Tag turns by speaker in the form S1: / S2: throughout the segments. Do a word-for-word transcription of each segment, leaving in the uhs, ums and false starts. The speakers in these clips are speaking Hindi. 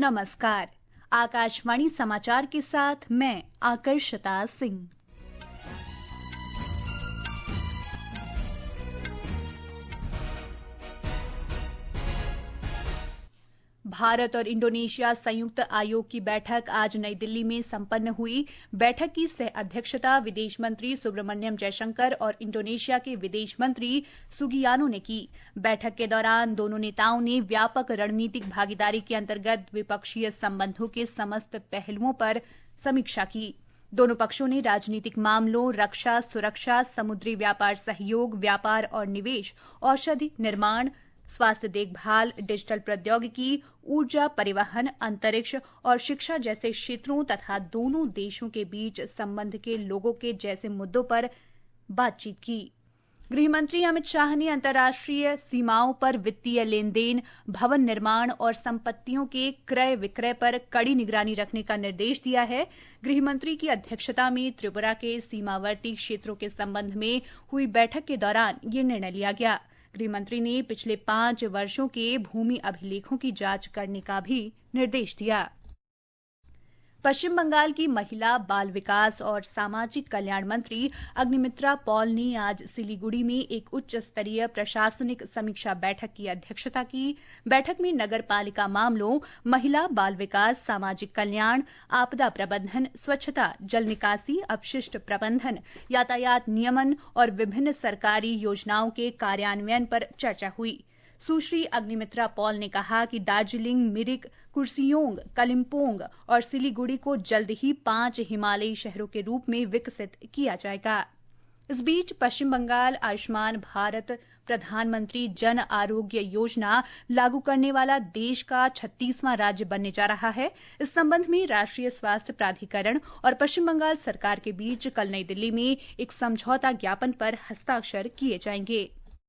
S1: नमस्कार। आकाशवाणी समाचार के साथ मैं आकर्षता सिंह। भारत और इंडोनेशिया संयुक्त आयोग की बैठक आज नई दिल्ली में संपन्न हुई। बैठक की सह अध्यक्षता विदेश मंत्री सुब्रमण्यम जयशंकर और इंडोनेशिया के विदेश मंत्री सुगियानो ने की। बैठक के दौरान दोनों नेताओं ने व्यापक रणनीतिक भागीदारी के अंतर्गत द्विपक्षीय संबंधों के समस्त पहलुओं पर समीक्षा की। दोनों पक्षों ने राजनीतिक मामलों, रक्षा, सुरक्षा, समुद्री व्यापार सहयोग, व्यापार और निवेश, औषधि निर्माण, स्वास्थ्य देखभाल, डिजिटल प्रौद्योगिकी, ऊर्जा, परिवहन, अंतरिक्ष और शिक्षा जैसे क्षेत्रों तथा दोनों देशों के बीच संबंध के लोगों के जैसे मुद्दों पर बातचीत की। गृहमंत्री अमित शाह ने अंतर्राष्ट्रीय सीमाओं पर वित्तीय लेन देन, भवन निर्माण और संपत्तियों के क्रय विक्रय पर कड़ी निगरानी रखने का निर्देश दिया है। गृहमंत्री की अध्यक्षता में त्रिपुरा के सीमावर्ती क्षेत्रों के संबंध में हुई बैठक के दौरान ये निर्णय लिया गया। गृहमंत्री ने पिछले पांच वर्षों के भूमि अभिलेखों की जांच करने का भी निर्देश दिया। पश्चिम बंगाल की महिला, बाल विकास और सामाजिक कल्याण मंत्री अग्निमित्रा पॉल ने आज सिलीगुड़ी में एक उच्च स्तरीय प्रशासनिक समीक्षा बैठक की अध्यक्षता की। बैठक में नगर पालिका मामलों, महिला, बाल विकास, सामाजिक कल्याण, आपदा प्रबंधन, स्वच्छता, जल निकासी, अपशिष्ट प्रबंधन, यातायात नियमन और विभिन्न सरकारी योजनाओं के कार्यान्वयन पर चर्चा हुई। सुश्री अग्निमित्रा पॉल ने कहा कि दार्जिलिंग, मिरिक, कुर्सियोंग, कलिम्पोंग और सिलीगुड़ी को जल्द ही पांच हिमालयी शहरों के रूप में विकसित किया जाएगा। इस बीच पश्चिम बंगाल आयुष्मान भारत प्रधानमंत्री जन आरोग्य योजना लागू करने वाला देश का छत्तीसवां राज्य बनने जा रहा है। इस संबंध में राष्ट्रीय स्वास्थ्य प्राधिकरण और पश्चिम बंगाल सरकार के बीच कल नई दिल्ली में एक समझौता ज्ञापन पर हस्ताक्षर किए जाएंगे।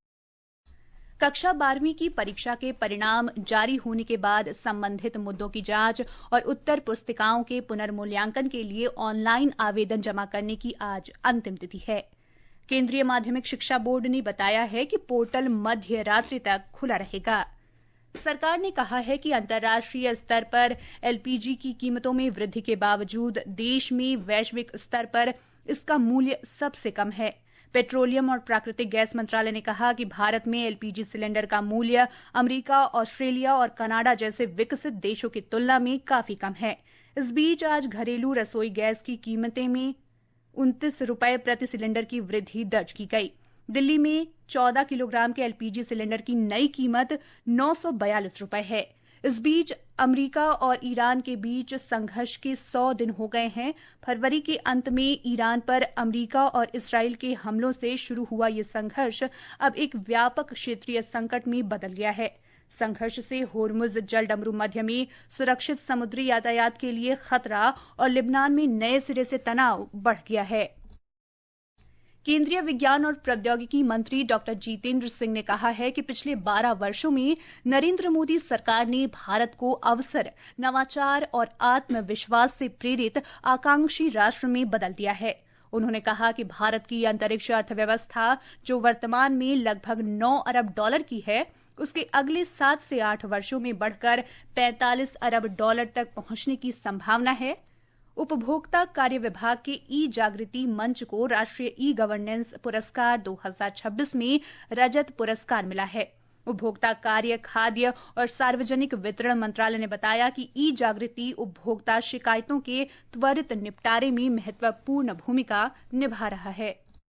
S1: कक्षा बारहवीं की परीक्षा के परिणाम जारी होने के बाद संबंधित मुद्दों की जांच और उत्तर पुस्तिकाओं के पुनर्मूल्यांकन के लिए ऑनलाइन आवेदन जमा करने की आज अंतिम तिथि है। केंद्रीय माध्यमिक शिक्षा बोर्ड ने बताया है कि पोर्टल मध्य रात्रि तक खुला रहेगा। सरकार ने कहा है कि अंतर्राष्ट्रीय स्तर पर एलपीजी की कीमतों में वृद्धि के बावजूद देश में वैश्विक स्तर पर इसका मूल्य सबसे कम है। पेट्रोलियम और प्राकृतिक गैस मंत्रालय ने कहा कि भारत में एलपीजी सिलेंडर का मूल्य अमेरिका, ऑस्ट्रेलिया और कनाडा जैसे विकसित देशों की तुलना में काफी कम है। इस बीच आज घरेलू रसोई गैस की कीमतें में उनतीस रुपए प्रति सिलेंडर की वृद्धि दर्ज की गई। दिल्ली में चौदह किलोग्राम के एलपीजी सिलेंडर की नई कीमत नौ सौ बयालीस रुपए है। इस बीच अमेरिका और ईरान के बीच संघर्ष के सौ दिन हो गए हैं। फरवरी के अंत में ईरान पर अमेरिका और इस्राएल के हमलों से शुरू हुआ ये संघर्ष अब एक व्यापक क्षेत्रीय संकट में बदल गया है। संघर्ष से होर्मुज जलडमरू मध्य में सुरक्षित समुद्री यातायात के लिए खतरा और लिबनान में नए सिरे से तनाव बढ़ गया है। केंद्रीय विज्ञान और प्रौद्योगिकी मंत्री डॉक्टर जितेंद्र सिंह ने कहा है कि पिछले बारह वर्षों में नरेंद्र मोदी सरकार ने भारत को अवसर, नवाचार और आत्मविश्वास से प्रेरित आकांक्षी राष्ट्र में बदल दिया है। उन्होंने कहा कि भारत की अंतरिक्ष अर्थव्यवस्था, जो वर्तमान में लगभग नौ अरब डॉलर की है, उसके अगले सात से आठ वर्षों में बढ़कर पैंतालीस अरब डॉलर तक पहुंचने की संभावना है। उपभोक्ता कार्य विभाग के ई जागृति मंच को राष्ट्रीय ई गवर्नेंस पुरस्कार दो हज़ार छब्बीस में रजत पुरस्कार मिला है। उपभोक्ता कार्य, खाद्य और सार्वजनिक वितरण मंत्रालय ने बताया कि ई जागृति उपभोक्ता शिकायतों के त्वरित निपटारे में महत्वपूर्ण भूमिका निभा रहा है।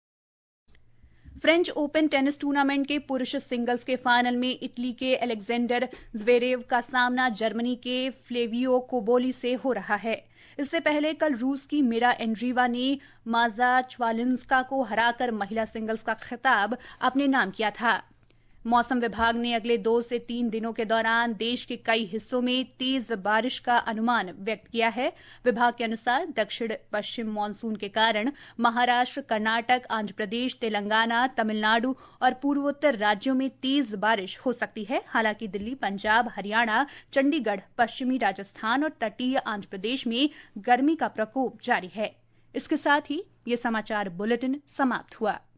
S1: फ्रेंच ओपन टेनिस टूर्नामेंट के पुरुष सिंगल्स के फाइनल में इटली के अलेक्जेंडर ज़्वेरेव का सामना जर्मनी के फ्लेवियो कोबोली से हो रहा है। इससे पहले कल रूस की मिरा एंड्रीवा ने माजा च्वालिंस्का को हराकर महिला सिंगल्स का खिताब अपने नाम किया था। मौसम विभाग ने अगले दो से तीन दिनों के दौरान देश के कई हिस्सों में तेज बारिश का अनुमान व्यक्त किया है। विभाग के अनुसार दक्षिण पश्चिम मानसून के कारण महाराष्ट्र, कर्नाटक, आंध्र प्रदेश, तेलंगाना, तमिलनाडु और पूर्वोत्तर राज्यों में तेज बारिश हो सकती है। हालांकि दिल्ली, पंजाब, हरियाणा, चंडीगढ़, पश्चिमी राजस्थान और तटीय आंध्र प्रदेश में गर्मी का प्रकोप जारी है। इसके साथ ही ये समाचार बुलेटिन समाप्त हुआ।